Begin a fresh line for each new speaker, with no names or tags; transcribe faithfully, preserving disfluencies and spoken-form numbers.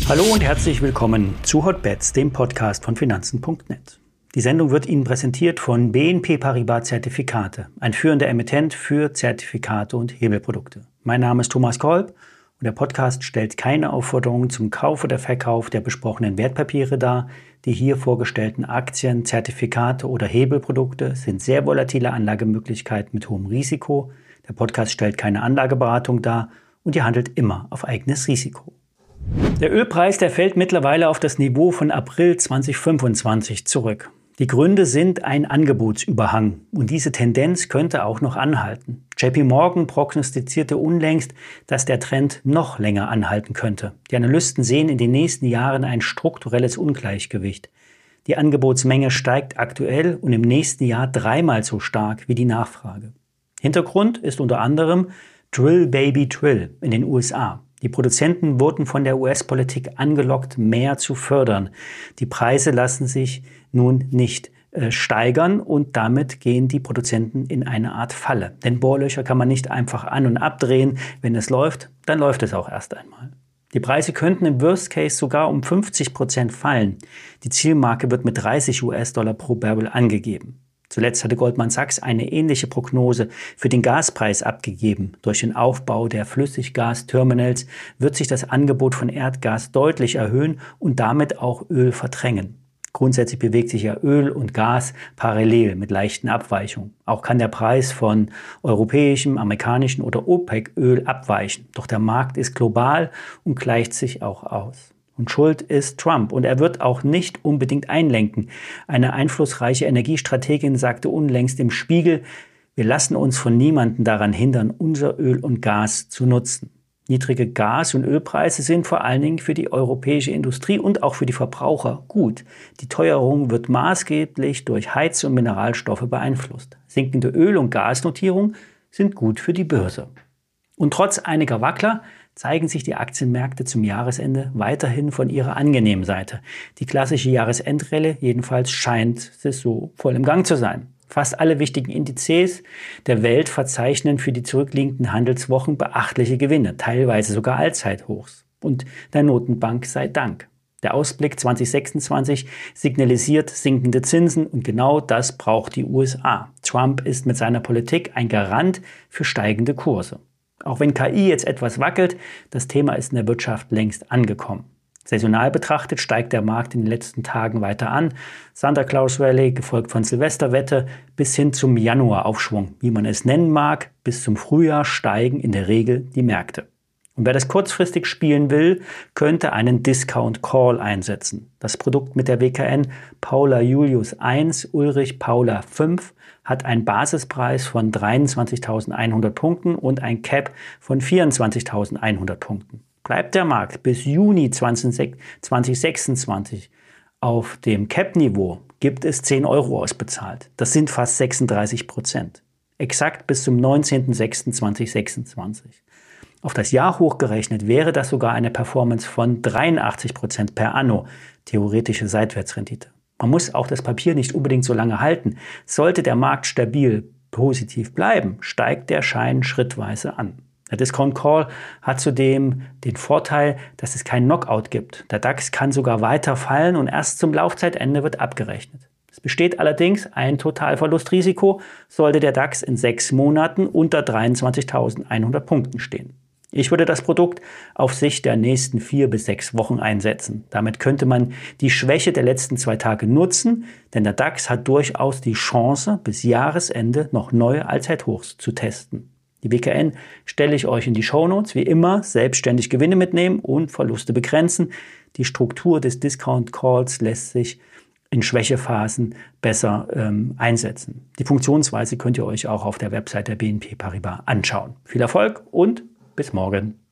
Hallo und herzlich willkommen zu Hotbets, dem Podcast von Finanzen Punkt net. Die Sendung wird Ihnen präsentiert von B N P Paribas Zertifikate, ein führender Emittent für Zertifikate und Hebelprodukte. Mein Name ist Thomas Kolb und der Podcast stellt keine Aufforderung zum Kauf oder Verkauf der besprochenen Wertpapiere dar. Die hier vorgestellten Aktien, Zertifikate oder Hebelprodukte sind sehr volatile Anlagemöglichkeiten mit hohem Risiko. Der Podcast stellt keine Anlageberatung dar und ihr handelt immer auf eigenes Risiko. Der Ölpreis, der fällt mittlerweile auf das Niveau von April zweitausendfünfundzwanzig zurück. Die Gründe sind ein Angebotsüberhang und diese Tendenz könnte auch noch anhalten. J P Morgan prognostizierte unlängst, dass der Trend noch länger anhalten könnte. Die Analysten sehen in den nächsten Jahren ein strukturelles Ungleichgewicht. Die Angebotsmenge steigt aktuell und im nächsten Jahr dreimal so stark wie die Nachfrage. Hintergrund ist unter anderem Drill Baby Drill in den U S A. Die Produzenten wurden von der U S-Politik angelockt, mehr zu fördern. Die Preise lassen sich nun nicht äh, steigern und damit gehen die Produzenten in eine Art Falle. Denn Bohrlöcher kann man nicht einfach an- und abdrehen. Wenn es läuft, dann läuft es auch erst einmal. Die Preise könnten im Worst Case sogar um fünfzig Prozent fallen. Die Zielmarke wird mit dreißig US-Dollar pro Barrel angegeben. Zuletzt hatte Goldman Sachs eine ähnliche Prognose für den Gaspreis abgegeben. Durch den Aufbau der Flüssiggasterminals wird sich das Angebot von Erdgas deutlich erhöhen und damit auch Öl verdrängen. Grundsätzlich bewegt sich ja Öl und Gas parallel mit leichten Abweichungen. Auch kann der Preis von europäischem, amerikanischem oder OPEC-Öl abweichen. Doch der Markt ist global und gleicht sich auch aus. Und schuld ist Trump. Und er wird auch nicht unbedingt einlenken. Eine einflussreiche Energiestrategin sagte unlängst im Spiegel, wir lassen uns von niemandem daran hindern, unser Öl und Gas zu nutzen. Niedrige Gas- und Ölpreise sind vor allen Dingen für die europäische Industrie und auch für die Verbraucher gut. Die Teuerung wird maßgeblich durch Heiz- und Mineralstoffe beeinflusst. Sinkende Öl- und Gasnotierungen sind gut für die Börse. Und trotz einiger Wackler zeigen sich die Aktienmärkte zum Jahresende weiterhin von ihrer angenehmen Seite. Die klassische Jahresendrallye jedenfalls scheint es so voll im Gang zu sein. Fast alle wichtigen Indizes der Welt verzeichnen für die zurückliegenden Handelswochen beachtliche Gewinne, teilweise sogar Allzeithochs. Und der Notenbank sei Dank. Der Ausblick zwanzig sechsundzwanzig signalisiert sinkende Zinsen und genau das braucht die U S A. Trump ist mit seiner Politik ein Garant für steigende Kurse. Auch wenn K I jetzt etwas wackelt, das Thema ist in der Wirtschaft längst angekommen. Saisonal betrachtet steigt der Markt in den letzten Tagen weiter an. Santa Claus Rally, gefolgt von Silvesterwette, bis hin zum Januaraufschwung. Wie man es nennen mag, bis zum Frühjahr steigen in der Regel die Märkte. Und wer das kurzfristig spielen will, könnte einen Discount Call einsetzen. Das Produkt mit der W K N Paula Julius eins, Ulrich Paula fünf hat einen Basispreis von dreiundzwanzigtausendeinhundert Punkten und ein Cap von vierundzwanzigtausendeinhundert Punkten. Bleibt der Markt bis Juni zwanzig sechsundzwanzig auf dem Cap-Niveau, gibt es zehn Euro ausbezahlt. Das sind fast sechsunddreißig Prozent. Exakt bis zum neunzehnten sechsten zweitausendsechsundzwanzig. Auf das Jahr hochgerechnet wäre das sogar eine Performance von dreiundachtzig Prozent per anno, theoretische Seitwärtsrendite. Man muss auch das Papier nicht unbedingt so lange halten. Sollte der Markt stabil positiv bleiben, steigt der Schein schrittweise an. Der Discount Call hat zudem den Vorteil, dass es keinen Knockout gibt. Der DAX kann sogar weiter fallen und erst zum Laufzeitende wird abgerechnet. Es besteht allerdings ein Totalverlustrisiko, sollte der DAX in sechs Monaten unter dreiundzwanzigtausendeinhundert Punkten stehen. Ich würde das Produkt auf Sicht der nächsten vier bis sechs Wochen einsetzen. Damit könnte man die Schwäche der letzten zwei Tage nutzen, denn der DAX hat durchaus die Chance, bis Jahresende noch neue Allzeithochs zu testen. Die W K N stelle ich euch in die Shownotes. Wie immer, selbstständig Gewinne mitnehmen und Verluste begrenzen. Die Struktur des Discount Calls lässt sich in Schwächephasen besser ähm, einsetzen. Die Funktionsweise könnt ihr euch auch auf der Website der B N P Paribas anschauen. Viel Erfolg und bis morgen.